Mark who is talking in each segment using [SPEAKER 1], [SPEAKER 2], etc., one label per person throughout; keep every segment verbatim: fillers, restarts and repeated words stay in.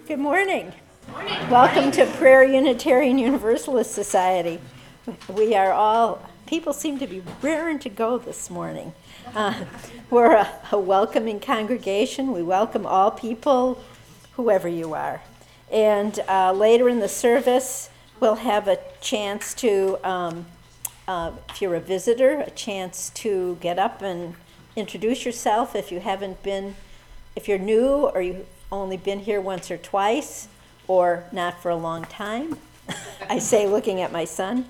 [SPEAKER 1] Good morning. Morning. Welcome to Prayer Unitarian Universalist Society. We are all, people seem to be raring to go this morning. Uh, we're a, a welcoming congregation. We welcome all people, whoever you are. And uh, later in the service, we'll have a chance to, um, uh, if you're a visitor, a chance to get up and introduce yourself if you haven't been, if you're new or you've only been here once or twice or not for a long time. I say looking at my son.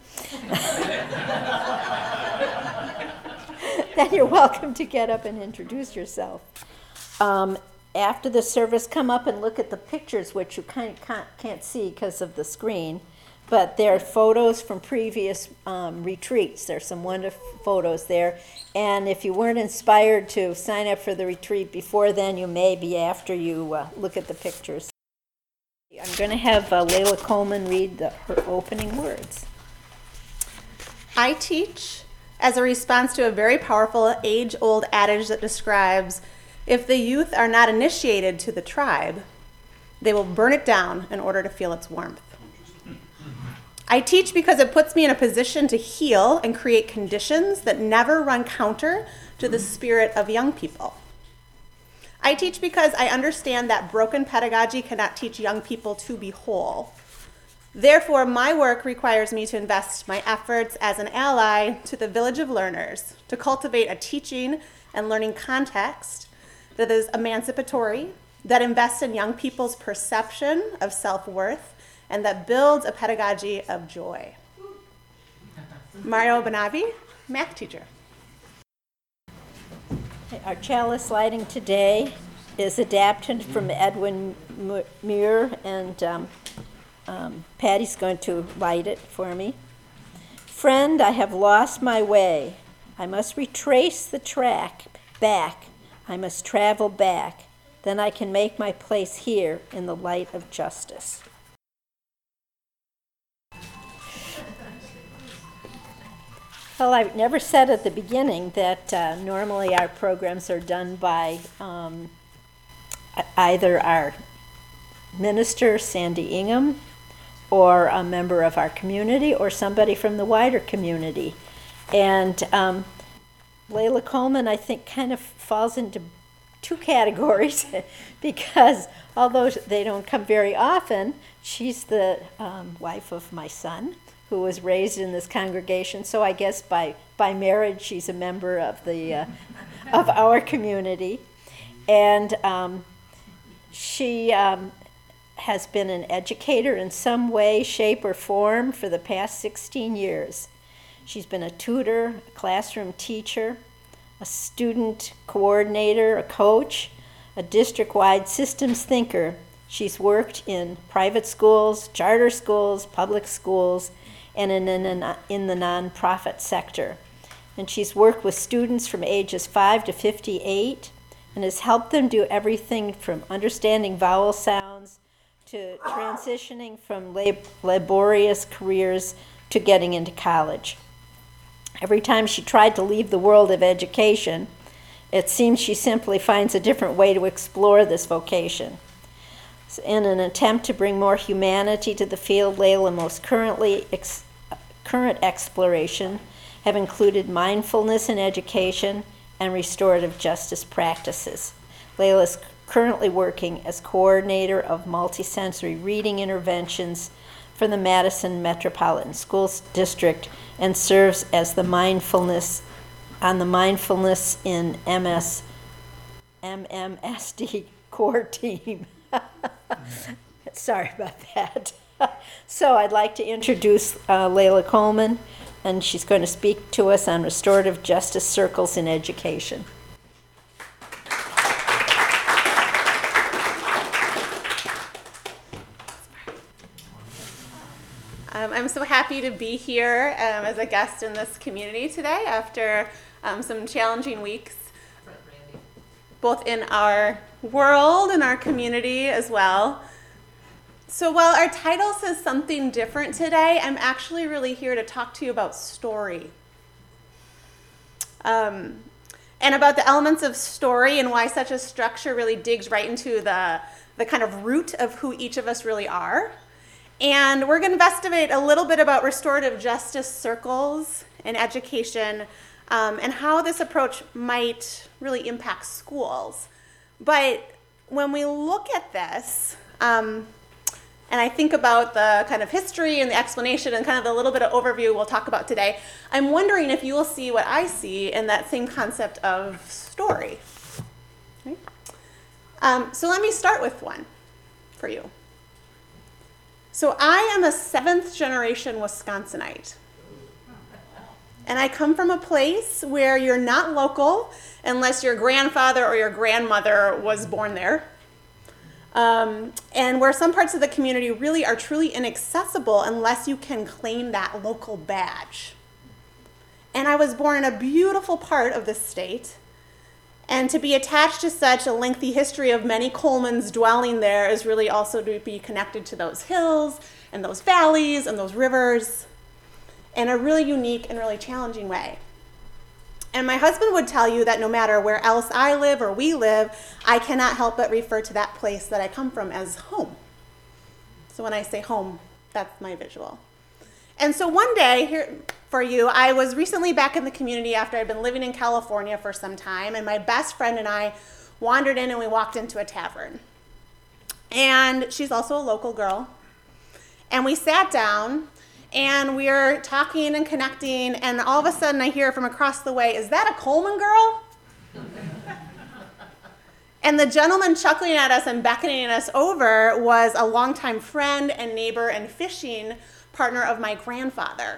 [SPEAKER 1] Then you're welcome to get up and introduce yourself. Um, after the service, come up and look at the pictures, which you kind of can't, can't see because of the screen. But they're photos from previous um, retreats. There's some wonderful photos there. And if you weren't inspired to sign up for the retreat before then, you may be after you uh, look at the pictures. I'm going to have uh, Layla Coleman read the, her opening words.
[SPEAKER 2] I teach as a response to a very powerful age-old adage that describes, if the youth are not initiated to the tribe, they will burn it down in order to feel its warmth. I teach because it puts me in a position to heal and create conditions that never run counter to the spirit of young people. I teach because I understand that broken pedagogy cannot teach young people to be whole. Therefore, my work requires me to invest my efforts as an ally to the village of learners, to cultivate a teaching and learning context that is emancipatory, that invests in young people's perception of self-worth, and that builds a pedagogy of joy. Mario Benavi, math teacher.
[SPEAKER 1] Our chalice lighting today is adapted from Edwin Muir, and um, um, Patty's going to light it for me. Friend, I have lost my way. I must retrace the track back. I must travel back. Then I can make my place here in the light of justice. Well, I never said at the beginning that uh, normally our programs are done by um, either our minister, Sandy Ingham, or a member of our community, or somebody from the wider community. And um, Layla Coleman, I think, kind of falls into two categories because although they don't come very often, she's the um, wife of my son, who was raised in this congregation. So I guess by, by marriage, she's a member of the uh, of our community. And um, she um, has been an educator in some way, shape, or form for the past sixteen years. She's been a tutor, a classroom teacher, a student coordinator, a coach, a district-wide systems thinker. She's worked in private schools, charter schools, public schools, and in, in, in the nonprofit sector. And she's worked with students from ages five to fifty-eight and has helped them do everything from understanding vowel sounds to transitioning from lab- laborious careers to getting into college. Every time she tried to leave the world of education, it seems she simply finds a different way to explore this vocation. In an attempt to bring more humanity to the field, Layla most currently ex- current exploration have included mindfulness in education and restorative justice practices. Layla is currently working as coordinator of multisensory reading interventions for the Madison Metropolitan School District and serves as the mindfulness on the mindfulness in M S M M S D core team. Sorry about that. So I'd like to introduce uh, Layla Coleman, and she's going to speak to us on restorative justice circles in education.
[SPEAKER 2] Um, I'm so happy to be here um, as a guest in this community today after um, some challenging weeks, both in our world and our community as well. So while our title says something different today, I'm actually really here to talk to you about story. Um, and about the elements of story and why such a structure really digs right into the the kind of root of who each of us really are. And we're going to investigate a little bit about restorative justice circles in education um, and how this approach might really impact schools. But when we look at this, um, and I think about the kind of history and the explanation and kind of the little bit of overview we'll talk about today, I'm wondering if you will see what I see in that same concept of story. Okay? Um, so let me start with one for you. So I am a seventh generation Wisconsinite. And I come from a place where you're not local unless your grandfather or your grandmother was born there. Um, and where some parts of the community really are truly inaccessible unless you can claim that local badge. And I was born in a beautiful part of the state. And to be attached to such a lengthy history of many Colemans dwelling there is really also to be connected to those hills and those valleys and those rivers in a really unique and really challenging way. And my husband would tell you that no matter where else I live or we live, I cannot help but refer to that place that I come from as home. So when I say home, that's my visual. And so one day, here for you, I was recently back in the community after I'd been living in California for some time, and my best friend and I wandered in and we walked into a tavern. And she's also a local girl. And we sat down, and we were talking and connecting, and all of a sudden I hear from across the way, "Is that a Coleman girl?" And the gentleman chuckling at us and beckoning us over was a longtime friend and neighbor and fishing partner of my grandfather.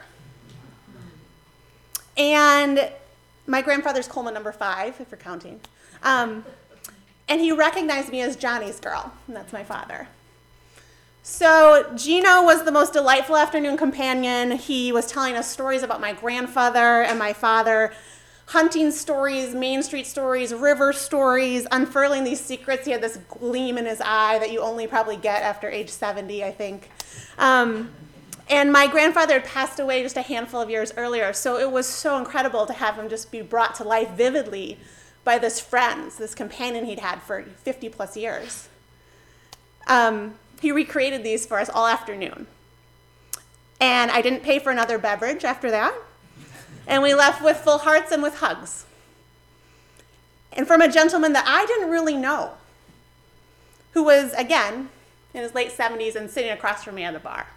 [SPEAKER 2] And my grandfather's Coleman number five, if you're counting. Um, and he recognized me as Johnny's girl, and that's my father. So Gino was the most delightful afternoon companion. He was telling us stories about my grandfather and my father, hunting stories, Main Street stories, river stories, unfurling these secrets. He had this gleam in his eye that you only probably get after age seventy, I think. Um, and my grandfather had passed away just a handful of years earlier, so it was so incredible to have him just be brought to life vividly by this friend, this companion he'd had for fifty plus years. Um, he recreated these for us all afternoon. And I didn't pay for another beverage after that. And we left with full hearts and with hugs. And from a gentleman that I didn't really know, who was, again, in his late seventies and sitting across from me at a bar.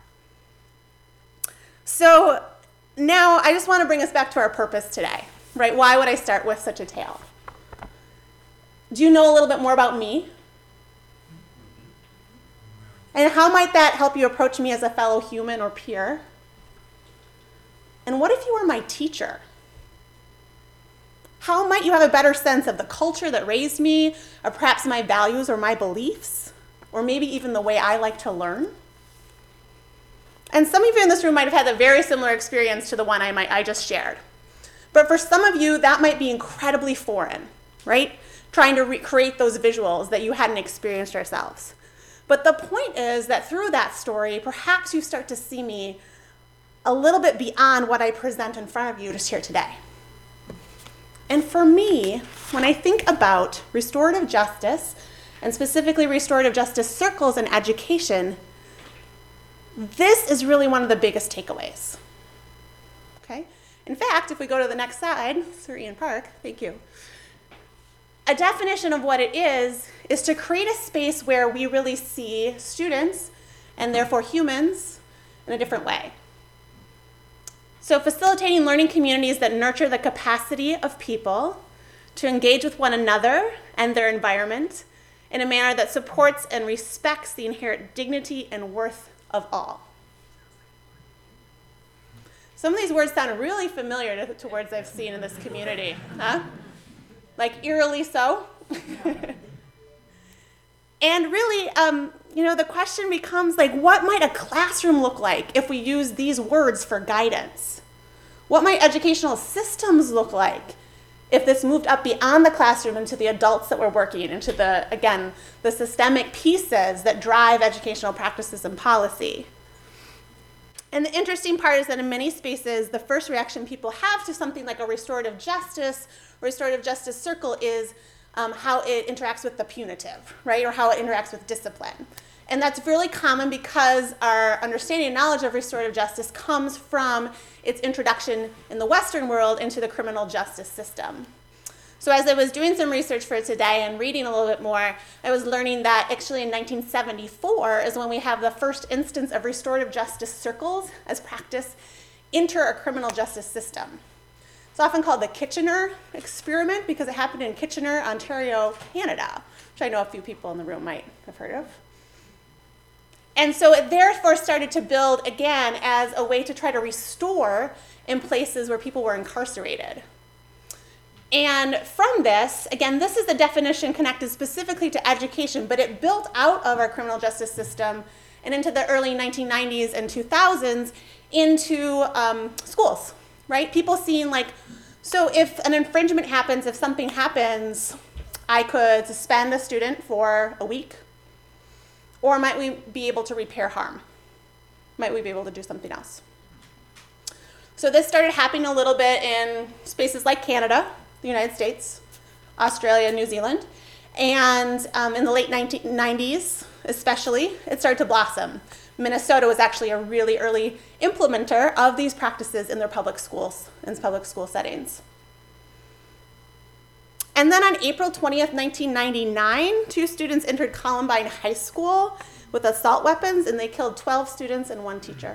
[SPEAKER 2] So now I just want to bring us back to our purpose today, right? Why would I start with such a tale? Do you know a little bit more about me? And how might that help you approach me as a fellow human or peer? And what if you were my teacher? How might you have a better sense of the culture that raised me, or perhaps my values or my beliefs, or maybe even the way I like to learn? And some of you in this room might have had a very similar experience to the one I, might, I just shared. But for some of you, that might be incredibly foreign, right? Trying to recreate those visuals that you hadn't experienced yourselves. But the point is that through that story, perhaps you start to see me a little bit beyond what I present in front of you just here today. And for me, when I think about restorative justice, and specifically restorative justice circles in education, this is really one of the biggest takeaways. Okay? In fact, if we go to the next slide, Sir Ian Park, thank you. A definition of what it is is to create a space where we really see students, and therefore humans, in a different way. So facilitating learning communities that nurture the capacity of people to engage with one another and their environment in a manner that supports and respects the inherent dignity and worth of all. Some of these words sound really familiar to, to words I've seen in this community, huh? Like eerily so. And really, um, you know, the question becomes like, what might a classroom look like if we use these words for guidance? What might educational systems look like if this moved up beyond the classroom into the adults that we're working, into the, again, the systemic pieces that drive educational practices and policy? And the interesting part is that in many spaces, the first reaction people have to something like a restorative justice, restorative justice circle is, um, how it interacts with the punitive, right, or how it interacts with discipline. And that's really common because our understanding and knowledge of restorative justice comes from its introduction in the Western world into the criminal justice system. So as I was doing some research for today and reading a little bit more, I was learning that actually in nineteen seventy-four is when we have the first instance of restorative justice circles as practice enter a criminal justice system. It's often called the Kitchener experiment because it happened in Kitchener, Ontario, Canada, which I know a few people in the room might have heard of. And so it therefore started to build again as a way to try to restore in places where people were incarcerated. And from this, again, this is the definition connected specifically to education, but it built out of our criminal justice system and into the early nineteen nineties and two thousands into um, schools, right? People seeing like, so if an infringement happens, if something happens, I could suspend a student for a week, or might we be able to repair harm? Might we be able to do something else? So this started happening a little bit in spaces like Canada, the United States, Australia, New Zealand, and um, in the late nineteen nineties especially, it started to blossom. Minnesota was actually a really early implementer of these practices in their public schools, in public school settings. And then on April twentieth, nineteen ninety-nine, two students entered Columbine High School with assault weapons, and they killed twelve students and one teacher.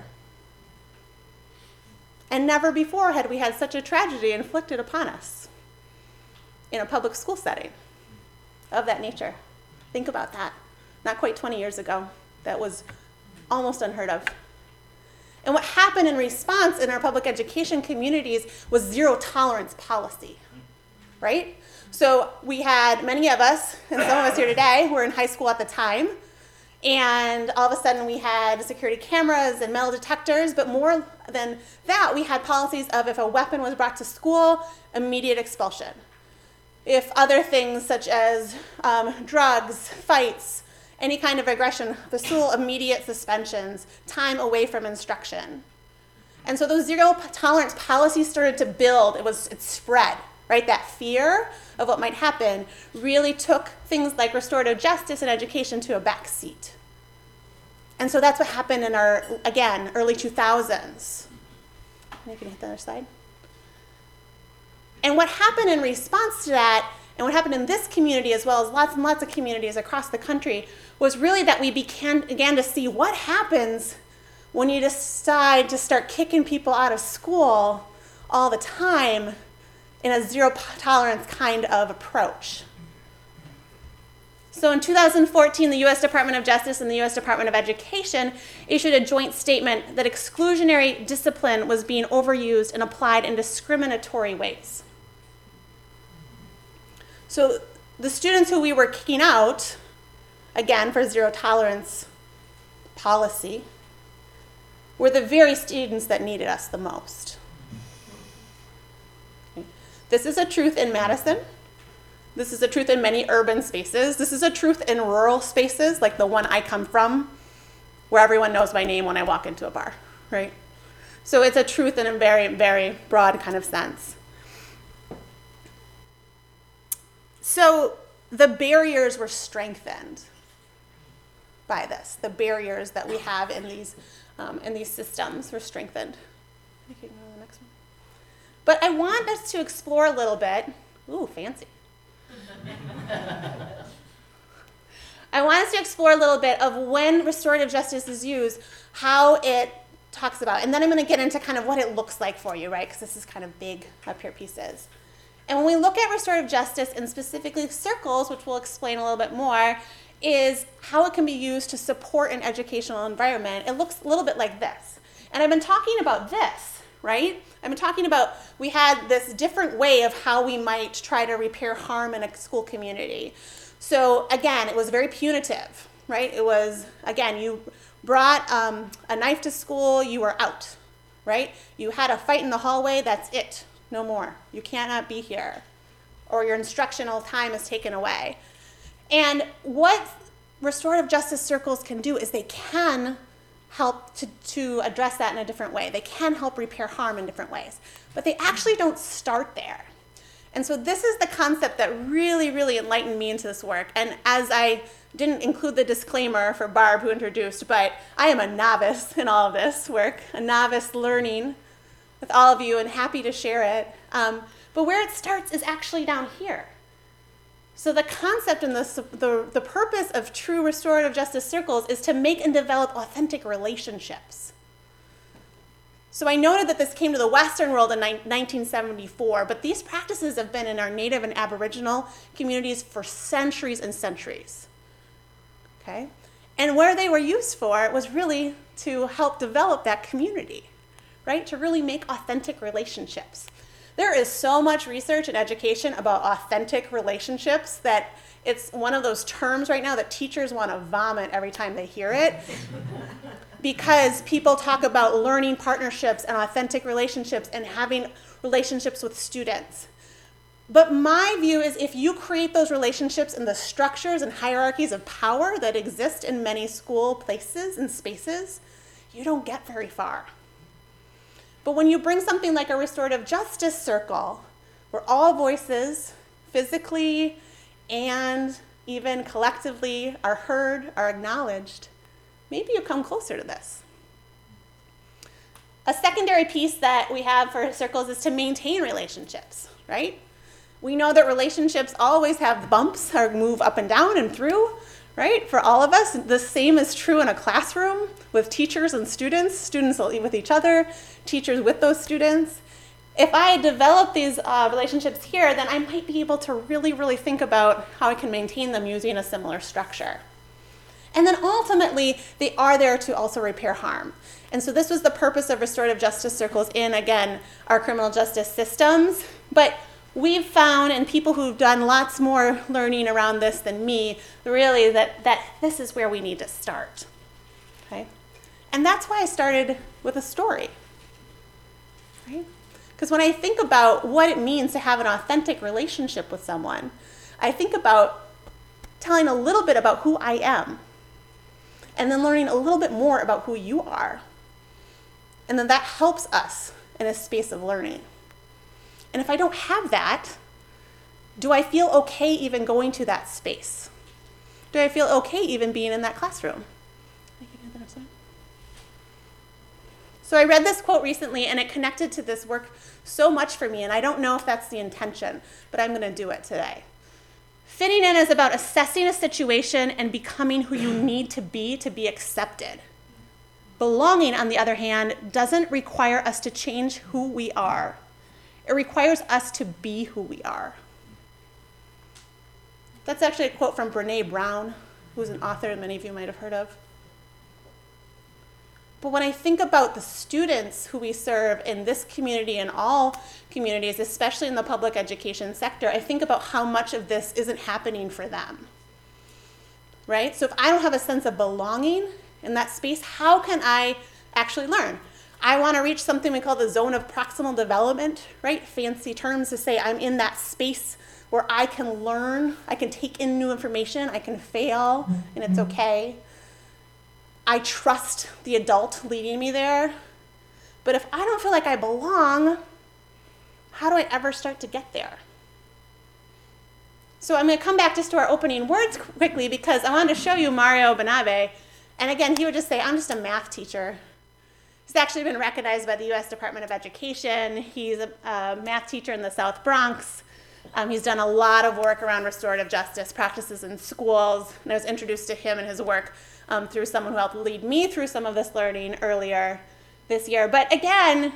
[SPEAKER 2] And never before had we had such a tragedy inflicted upon us in a public school setting of that nature. Think about that. Not quite twenty years ago. That was almost unheard of. And what happened in response in our public education communities was zero tolerance policy, right? So we had many of us, and some of us here today, were in high school at the time, and all of a sudden we had security cameras and metal detectors, but more than that, we had policies of if a weapon was brought to school, immediate expulsion. If other things such as um, drugs, fights, any kind of aggression, the school immediate suspensions, time away from instruction. And so those zero tolerance policies started to build. It was it spread, right? That fear of what might happen really took things like restorative justice and education to a back seat. And so that's what happened in our, again, early two thousands. You can hit the other slide. And what happened in response to that, and what happened in this community as well as lots and lots of communities across the country, was really that we began, began to see what happens when you decide to start kicking people out of school all the time in a zero tolerance kind of approach. So in two thousand fourteen, the U S Department of Justice and the U S Department of Education issued a joint statement that exclusionary discipline was being overused and applied in discriminatory ways. So the students who we were kicking out, again for zero tolerance policy, were the very students that needed us the most. Okay. This is a truth in Madison. This is a truth in many urban spaces. This is a truth in rural spaces, like the one I come from, where everyone knows my name when I walk into a bar, right? So it's a truth in a very, very broad kind of sense. So the barriers were strengthened by this. The barriers that we have in these um, in these systems were strengthened. You can go to the next one. But I want us to explore a little bit. Ooh, fancy. I want us to explore a little bit of when restorative justice is used, how it talks about it. And then I'm going to get into kind of what it looks like for you, right? Because this is kind of big up here pieces. And when we look at restorative justice and specifically circles, which we'll explain a little bit more, is how it can be used to support an educational environment. It looks a little bit like this. And I've been talking about this, right? I've been talking about we had this different way of how we might try to repair harm in a school community. So again, it was very punitive, right? It was, again, you brought um, a knife to school, you were out, right? You had a fight in the hallway, that's it. No more. You cannot be here. Or your instructional time is taken away. And what restorative justice circles can do is they can help to, to address that in a different way. They can help repair harm in different ways. But they actually don't start there. And so this is the concept that really, really enlightened me into this work. And as I didn't include the disclaimer for Barb, who introduced, but I am a novice in all of this work, a novice learning with all of you and happy to share it. Um, but where it starts is actually down here. So the concept and the, the, the purpose of true restorative justice circles is to make and develop authentic relationships. So I noted that this came to the Western world in nineteen seventy-four, but these practices have been in our Native and Aboriginal communities for centuries and centuries. Okay? And where they were used for was really to help develop that community, right? To really make authentic relationships. There is so much research and education about authentic relationships that it's one of those terms right now that teachers want to vomit every time they hear it. Because people talk about learning partnerships and authentic relationships and having relationships with students. But my view is if you create those relationships in the structures and hierarchies of power that exist in many school places and spaces, you don't get very far. But when you bring something like a restorative justice circle, where all voices, physically and even collectively, are heard, are acknowledged, maybe you come closer to this. A secondary piece that we have for circles is to maintain relationships, right? We know that relationships always have bumps or move up and down and through, right? For all of us, the same is true in a classroom with teachers and students, students with each other, teachers with those students. If I develop these uh, relationships here, then I might be able to really, really think about how I can maintain them using a similar structure. And then ultimately, they are there to also repair harm. And so this was the purpose of restorative justice circles in, again, our criminal justice systems. But we've found, and people who've done lots more learning around this than me, really that, that this is where we need to start. Okay? And that's why I started with a story. Right? Because when I think about what it means to have an authentic relationship with someone, I think about telling a little bit about who I am, and then learning a little bit more about who you are. And then that helps us in a space of learning. And if I don't have that, do I feel okay even going to that space? Do I feel okay even being in that classroom? So I read this quote recently, and it connected to this work so much for me, and I don't know if that's the intention, but I'm going to do it today. Fitting in is about assessing a situation and becoming who you need to be to be accepted. Belonging, on the other hand, doesn't require us to change who we are. It requires us to be who we are. That's actually a quote from Brené Brown, who's an author that many of you might have heard of. But when I think about the students who we serve in this community and all communities, especially in the public education sector, I think about how much of this isn't happening for them, right? So if I don't have a sense of belonging in that space, how can I actually learn? I want to reach something we call the zone of proximal development, right? Fancy terms to say I'm in that space where I can learn, I can take in new information, I can fail, and it's okay. I trust the adult leading me there. But if I don't feel like I belong, how do I ever start to get there? So I'm going to come back just to our opening words quickly because I wanted to show you Mario Benabe. And again, he would just say, I'm just a math teacher. He's actually been recognized by the U S Department of Education. He's a, a math teacher in the South Bronx. Um, he's done a lot of work around restorative justice practices in schools. And I was introduced to him and his work um, through someone who helped lead me through some of this learning earlier this year. But again,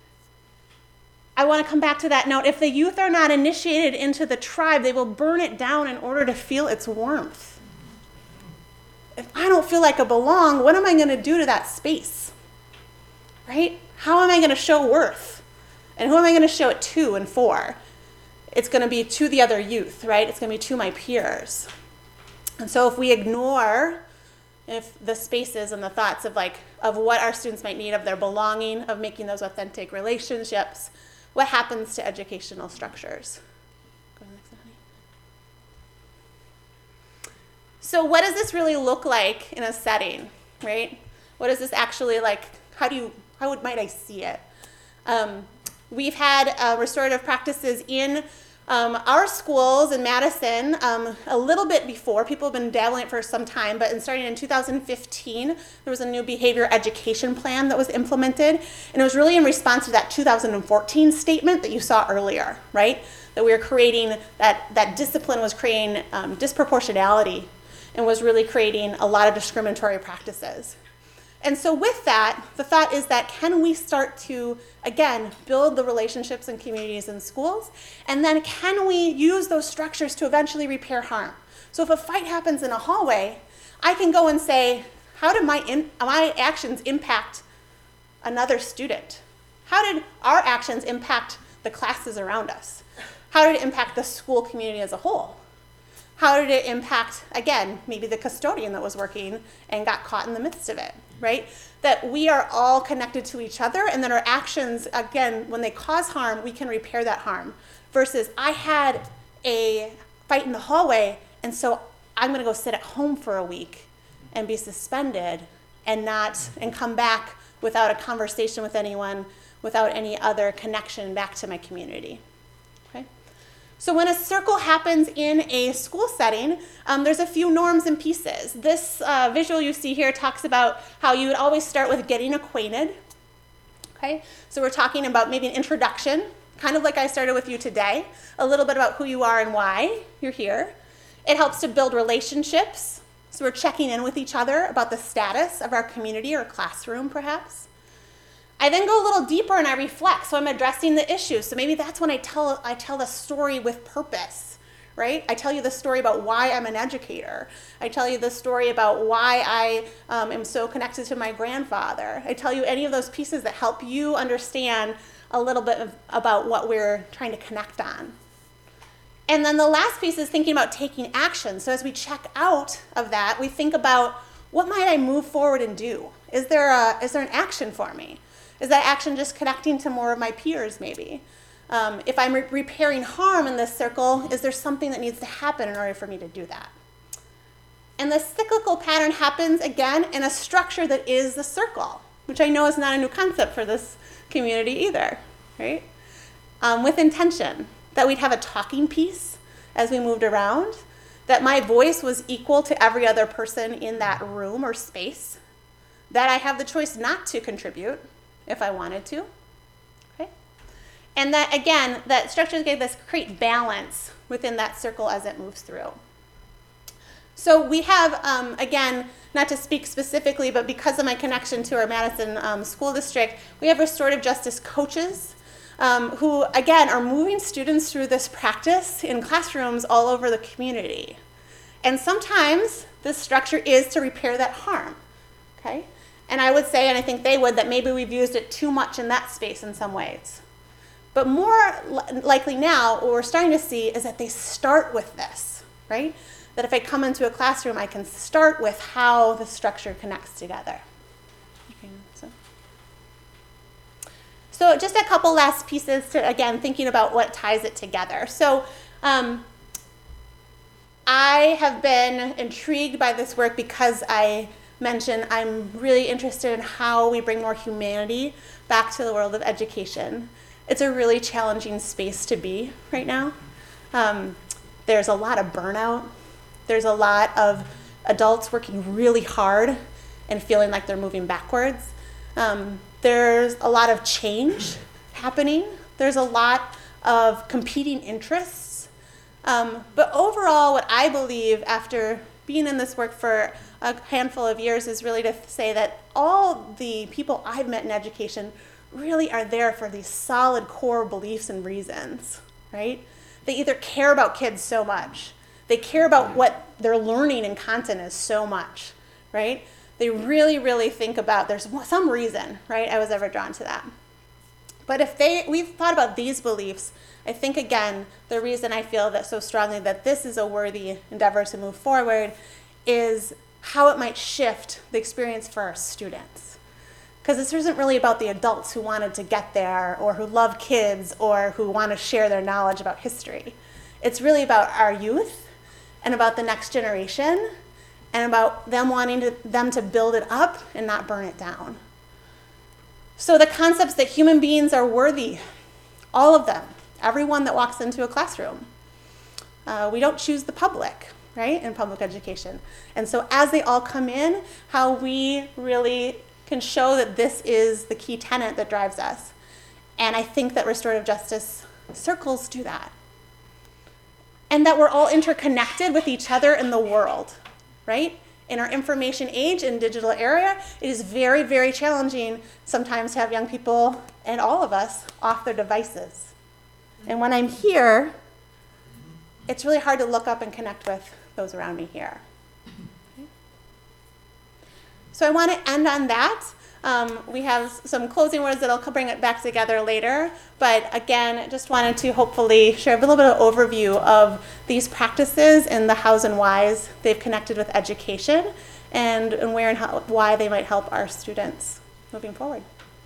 [SPEAKER 2] I want to come back to that note. If the youth are not initiated into the tribe, they will burn it down in order to feel its warmth. If I don't feel like I belong, what am I going to do to that space? Right? How am I going to show worth? And who am I going to show it to and for? It's going to be to the other youth, right? It's going to be to my peers. And so if we ignore if the spaces and the thoughts of like of what our students might need, of their belonging, of making those authentic relationships, what happens to educational structures? Go to the next one, honey. So what does this really look like in a setting, right? What is this actually like? How do you, how would, might I see it? Um, we've had uh, restorative practices in Um, our schools in Madison, um, a little bit before, people have been dabbling it for some time, but in starting in two thousand fifteen, there was a new behavior education plan that was implemented, and it was really in response to that two thousand fourteen statement that you saw earlier, right? That we were creating, that, that discipline was creating um, disproportionality and was really creating a lot of discriminatory practices. And so with that, the thought is that can we start to, again, build the relationships and communities in schools, and then can we use those structures to eventually repair harm? So if a fight happens in a hallway, I can go and say, how did my, in, my actions impact another student? How did our actions impact the classes around us? How did it impact the school community as a whole? How did it impact, again, maybe the custodian that was working and got caught in the midst of it, right? That we are all connected to each other, and that our actions, again, when they cause harm, we can repair that harm. Versus, I had a fight in the hallway, and so I'm gonna go sit at home for a week and be suspended and not, and come back without a conversation with anyone, without any other connection back to my community. So when a circle happens in a school setting, um, there's a few norms and pieces. This uh, visual you see here talks about how you would always start with getting acquainted. Okay, so we're talking about maybe an introduction, kind of like I started with you today, a little bit about who you are and why you're here. It helps to build relationships. So we're checking in with each other about the status of our community or classroom, perhaps. I then go a little deeper and I reflect, so I'm addressing the issues. So maybe that's when I tell I tell the story with purpose, right? I tell you the story about why I'm an educator. I tell you the story about why I um, am so connected to my grandfather. I tell you any of those pieces that help you understand a little bit of, about what we're trying to connect on. And then the last piece is thinking about taking action. So as we check out of that, we think about, what might I move forward and do? Is there a, is there an action for me? Is that action just connecting to more of my peers, maybe? Um, if I'm re- repairing harm in this circle, is there something that needs to happen in order for me to do that? And the cyclical pattern happens, again, in a structure that is the circle, which I know is not a new concept for this community either, right? Um, with intention, that we'd have a talking piece as we moved around, that my voice was equal to every other person in that room or space, that I have the choice not to contribute if I wanted to, okay? And that, again, that structure gave us create balance within that circle as it moves through. So we have, um, again, not to speak specifically, but because of my connection to our Madison um, School District, we have restorative justice coaches um, who, again, are moving students through this practice in classrooms all over the community. And sometimes this structure is to repair that harm, okay? And I would say, and I think they would, that maybe we've used it too much in that space in some ways. But more li- likely now, what we're starting to see is that they start with this, right? That if I come into a classroom, I can start with how the structure connects together. Okay, so. so just a couple last pieces to, again, thinking about what ties it together. So um, I have been intrigued by this work because I mentioned I'm really interested in how we bring more humanity back to the world of education. It's a really challenging space to be right now. Um, there's a lot of burnout. There's a lot of adults working really hard and feeling like they're moving backwards. Um, there's a lot of change happening. There's a lot of competing interests. Um, but overall, what I believe after being in this work for a handful of years is really to say that all the people I've met in education really are there for these solid core beliefs and reasons, right? They either care about kids so much, they care about what they're learning in content is so much, right? They really, really think about, there's some reason, right, I was ever drawn to that. But if they, we've thought about these beliefs, I think, again, the reason I feel that so strongly that this is a worthy endeavor to move forward is how it might shift the experience for our students. Because this isn't really about the adults who wanted to get there or who love kids or who want to share their knowledge about history. It's really about our youth and about the next generation and about them wanting to, them to build it up and not burn it down. So the concepts that human beings are worthy, all of them, everyone that walks into a classroom. Uh, we don't choose the public, right, in public education. And so as they all come in, how we really can show that this is the key tenet that drives us. And I think that restorative justice circles do that. And that we're all interconnected with each other in the world, right? In our information age and digital era, it is very, very challenging sometimes to have young people, and all of us, off their devices. And when I'm here, it's really hard to look up and connect with those around me here. Okay. So I want to end on that. Um, we have some closing words that I'll bring it back together later. But again, just wanted to hopefully share a little bit of overview of these practices and the hows and whys they've connected with education, and, and where and how, why they might help our students moving forward.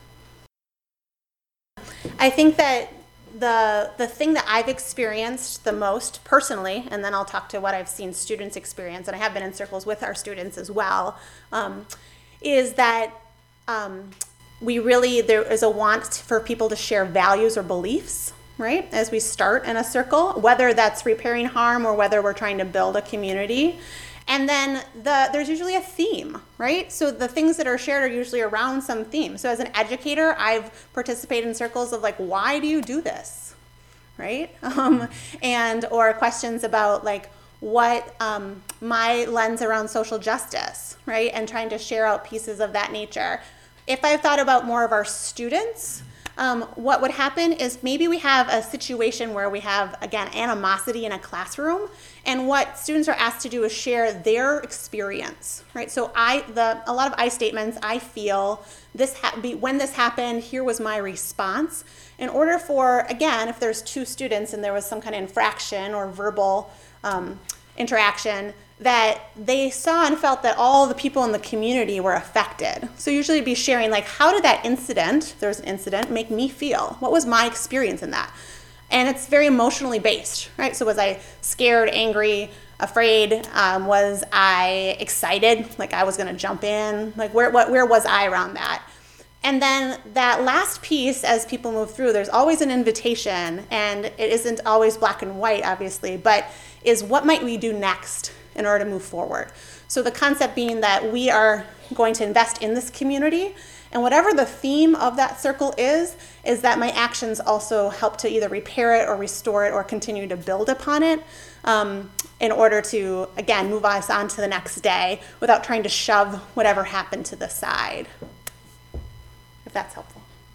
[SPEAKER 2] I think that the the thing that I've experienced the most personally, and then I'll talk to what I've seen students experience, and I have been in circles with our students as well, um, is that um, we really, there is a want for people to share values or beliefs, right, as we start in a circle, whether that's repairing harm or whether we're trying to build a community. And then the, there's usually a theme, right? So the things that are shared are usually around some theme. So as an educator, I've participated in circles of like, why do you do this, right? Um, and or questions about like what um, my lens around social justice, right? And trying to share out pieces of that nature. If I've thought about more of our students, Um, what would happen is maybe we have a situation where we have, again, animosity in a classroom, and what students are asked to do is share their experience, right? So I, the, a lot of I statements, I feel, this ha- be, when this happened, here was my response. In order for, again, if there's two students and there was some kind of infraction or verbal um, interaction, that they saw and felt that all the people in the community were affected. So usually it'd be sharing like, how did that incident, there was an incident, make me feel? What was my experience in that? And it's very emotionally based, right? So was I scared, angry, afraid? Um, was I excited, like I was gonna jump in? Like where, what, where was I around that? And then that last piece, as people move through, there's always an invitation, and it isn't always black and white, obviously, but is what might we do next in order to move forward. So the concept being that we are going to invest in this community, and whatever the theme of that circle is, is that my actions also help to either repair it or restore it or continue to build upon it um, in order to, again, move us on to the next day without trying to shove whatever happened to the side, if that's helpful.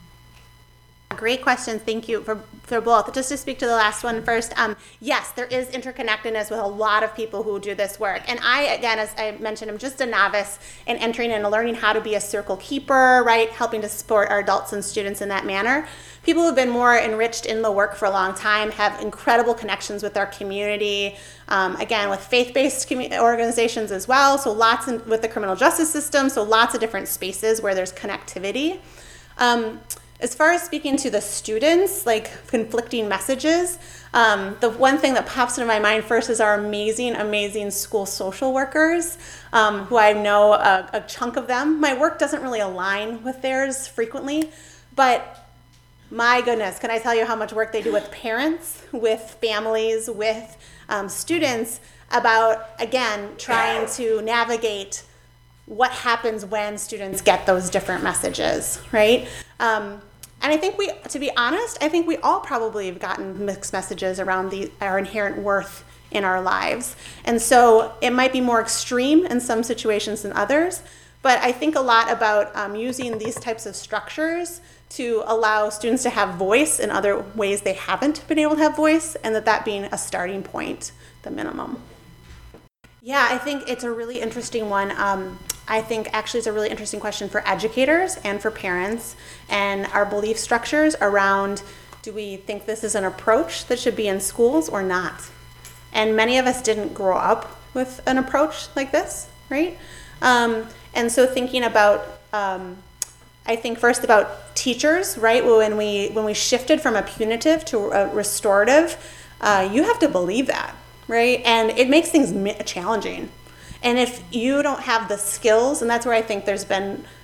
[SPEAKER 2] Great questions. Thank you for, for both. Just to speak to the last one first, um, yes, there is interconnectedness with a lot of people who do this work. And I, again, as I mentioned, I'm just a novice in entering and learning how to be a circle keeper, right? Helping to support our adults and students in that manner. People who have been more enriched in the work for a long time have incredible connections with our community, um, again, with faith-based commu- organizations as well. So lots in, with the criminal justice system, so lots of different spaces where there's connectivity. Um, As far as speaking to the students, like conflicting messages, um, the one thing that pops into my mind first is our amazing, amazing school social workers, um, who I know a, a chunk of them. My work doesn't really align with theirs frequently, but my goodness, can I tell you how much work they do with parents, with families, with um, students about, again, trying to navigate what happens when students get those different messages, right? Um, and I think we, to be honest, I think we all probably have gotten mixed messages around the, our inherent worth in our lives. And so it might be more extreme in some situations than others, but I think a lot about um, using these types of structures to allow students to have voice in other ways they haven't been able to have voice, and that that being a starting point, the minimum. Yeah, I think it's a really interesting one. Um, I think actually it's a really interesting question for educators and for parents, and our belief structures around, do we think this is an approach that should be in schools or not? And many of us didn't grow up with an approach like this, right? Um, and so thinking about, um, I think first about teachers, right? When we, when we shifted from a punitive to a restorative, uh, you have to believe that. Right? And it makes things challenging. And if you don't have the skills, and that's where I think there's been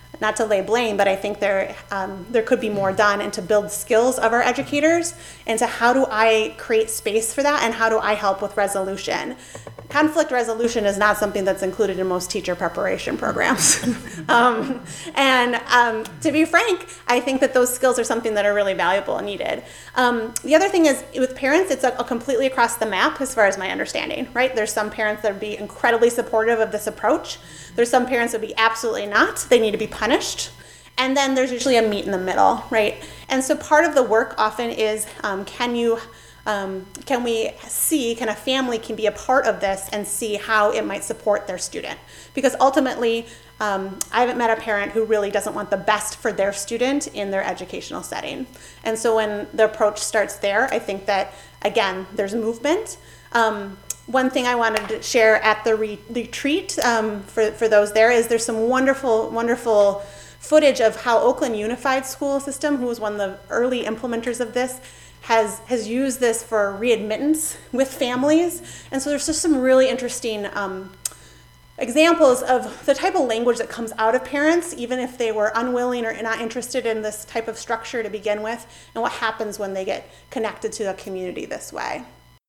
[SPEAKER 2] not to lay blame, but I think there um, there could be more done and to build skills of our educators into how do I create space for that and how do I help with resolution. Conflict resolution is not something that's included in most teacher preparation programs. um, and um, to be frank, I think that those skills are something that are really valuable and needed. Um, the other thing is with parents, it's a, a completely across the map as far as my understanding, right? There's some parents that would be incredibly supportive of this approach. There's some parents that would be absolutely not. They need to be punished. And then there's usually a meet in the middle, right? And so part of the work often is, um, can you Um, can we see, can a family can be a part of this and see how it might support their student? Because ultimately, um, I haven't met a parent who really doesn't want the best for their student in their educational setting. And so when the approach starts there, I think that, again, there's movement. Um, one thing I wanted to share at the re- retreat um, for, for those there is there's some wonderful, wonderful footage of how Oakland Unified School System, who was one of the early implementers of this, has has used this for readmittance with families. And so there's just some really interesting um, examples of the type of language that comes out of parents, even if they were unwilling or not interested in this type of structure to begin with, and what happens when they get connected to a community this way.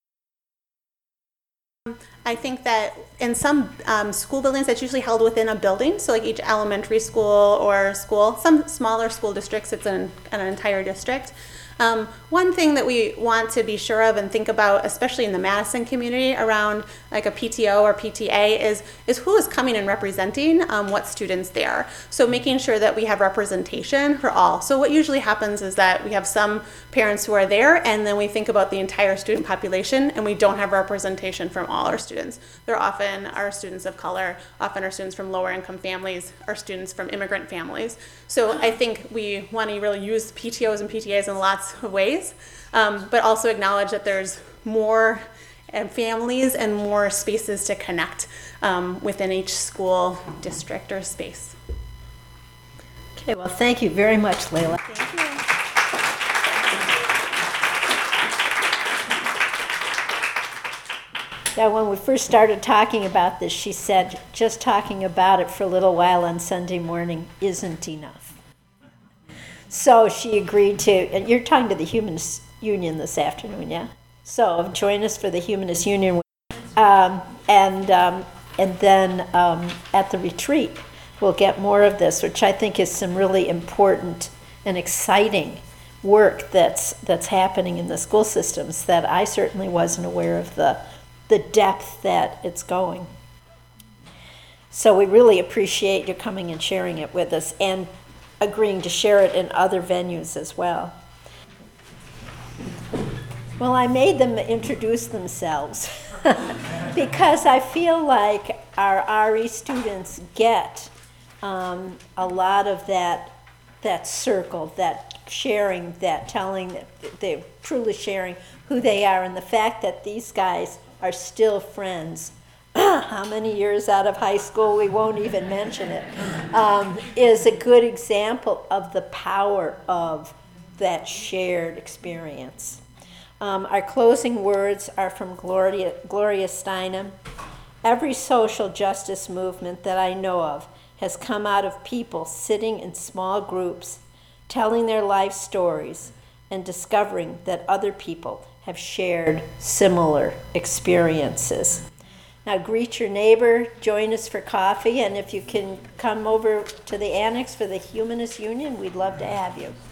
[SPEAKER 2] I think that in some um, school buildings, that's usually held within a building, so like each elementary school or school. Some smaller school districts, it's an, an entire district. Um, one thing that we want to be sure of and think about, especially in the Madison community around like a P T O or P T A, is, is who is coming and representing um, what students there. So making sure that we have representation for all. So what usually happens is that we have some parents who are there, and then we think about the entire student population, and we don't have representation from all our students. They're often our students of color, often our students from lower income families, our students from immigrant families. So I think we want to really use P T Os and P T As in lots of ways, um, but also acknowledge that there's more uh, families and more spaces to connect um, within each school district or space.
[SPEAKER 1] Okay, well, thank you very much, Layla.
[SPEAKER 2] Thank you.
[SPEAKER 1] Now, when we first started talking about this, she said just talking about it for a little while on Sunday morning isn't enough. So she agreed to, and you're talking to the Humanist Union this afternoon, yeah? So join us for the Humanist Union. Um, and, um, and then um, at the retreat, we'll get more of this, which I think is some really important and exciting work that's, that's happening in the school systems that I certainly wasn't aware of the, the depth that it's going. So we really appreciate you coming and sharing it with us and agreeing to share it in other venues as well. Well, I made them introduce themselves because I feel like our R E students get um, a lot of that, that circle, that sharing, that telling, that they're truly sharing who they are, and the fact that these guys are still friends. How many years out of high school, we won't even mention it, um, is a good example of the power of that shared experience. Um, our closing words are from Gloria, Gloria Steinem. Every social justice movement that I know of has come out of people sitting in small groups, telling their life stories, and discovering that other people have shared similar experiences. Now greet your neighbor, join us for coffee, and if you can come over to the annex for the Humanist Union, we'd love to have you.